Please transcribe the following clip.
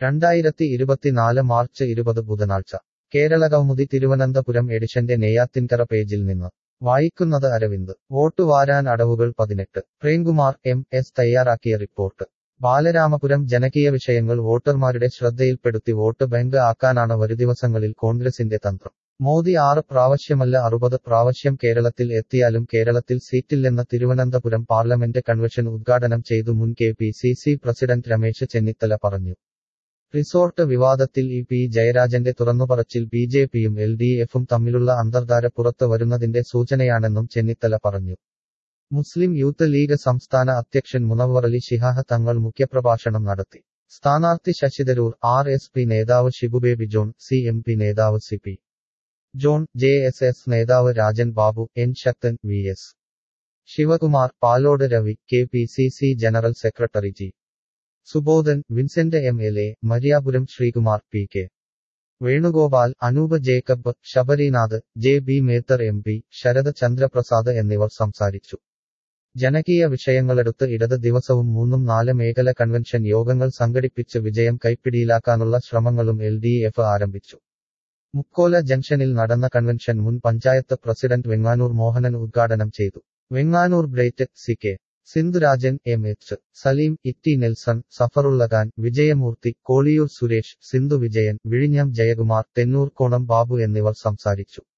2024 March 20 ബുധനാഴ്ച കേരളകൗമുദി തിരുവനന്തപുരം എഡിഷന്റെ നെയ്യാറ്റിൻകര പേജിൽ നിന്ന് വായിക്കുന്നത് അരവിന്ദ്. വോട്ട് വാരാൻ അടവുകൾ 18. പ്രേംകുമാർ എം.എസ്. തയ്യാറാക്കിയ റിപ്പോർട്ട്. ബാലരാമപുരം. ജനകീയ വിഷയങ്ങൾ വോട്ടർമാരുടെ ശ്രദ്ധയിൽപ്പെടുത്തി വോട്ട് ബാങ്ക് ആക്കാനാണ് വരുദിവസങ്ങളിൽ കോൺഗ്രസിന്റെ തന്ത്രം. മോദി 6 പ്രാവശ്യമല്ല 60 പ്രാവശ്യം കേരളത്തിൽ എത്തിയാലും കേരളത്തിൽ സീറ്റില്ലെന്ന് തിരുവനന്തപുരം പാർലമെന്റ് കൺവെൻഷൻ ഉദ്ഘാടനം ചെയ്തു മുൻ കെ.പി.സി.സി പ്രസിഡന്റ് രമേശ് ചെന്നിത്തല പറഞ്ഞു. റിസോർട്ട് വിവാദത്തിൽ പി ജയരാജന്റെ തുറന്നുപറച്ചിൽ ബി.ജെ.പിയും എൽ.ഡി.എഫും തമ്മിലുള്ള അന്തർധാര പുറത്ത് വരുന്നതിന്റെ സൂചനയാണെന്നും ചെന്നിത്തല പറഞ്ഞു. മുസ്ലിം യൂത്ത് ലീഗ് സംസ്ഥാന അധ്യക്ഷൻ മുനവ്വറലി ശിഹാബ് തങ്ങൾ മുഖ്യപ്രഭാഷണം നടത്തി. സ്ഥാനാർത്ഥി ശശിതരൂർ, ആർ.എസ്.പി നേതാവ് ഷിബുബേബി ജോൺ, സി.എം.പി നേതാവ് സി.പി. ജോൺ, ജെ.എസ്.എസ് നേതാവ് Rajan Babu, N. Sakthan, V S. Sivakumar, Palode Ravi, KPCC general secretary G. Subodhan, Vincent MLA, Mariyapuram Sreekumar, P K. Venugopal, Anoop Jacob, Sabarinath, J B. Mather MP, Sarath Chandraprasad എന്നിവർ സംസാരിച്ചു. ജനകീയ വിഷയങ്ങളെടുത്ത് ഇടത് ദിവസവും 3-4 മേഖല കൺവെൻഷൻ യോഗങ്ങൾ സംഘടിപ്പിച്ച് വിജയം കൈപ്പിടിയിലാക്കാനുള്ള ശ്രമങ്ങളും എൽ.ഡി.എഫ് ആരംഭിച്ചു. മുക്കോല ജംഗ്ഷനിൽ നടന്ന കൺവെൻഷൻ മുൻ പഞ്ചായത്ത് പ്രസിഡന്റ് വെങ്ങാനൂർ മോഹനൻ ഉദ്ഘാടനം ചെയ്തു. Venganoor Bright, C K. Sindhurajan, M H. Saleem, E T. Nelson, Safarullakhan, Vijayamoorthy, Kolliyoor Suresh, Sindhu Vijayan, വിഴിഞ്ഞം ജയകുമാർ, തെന്നൂർ കോണം ബാബു എന്നിവർ സംസാരിച്ചു.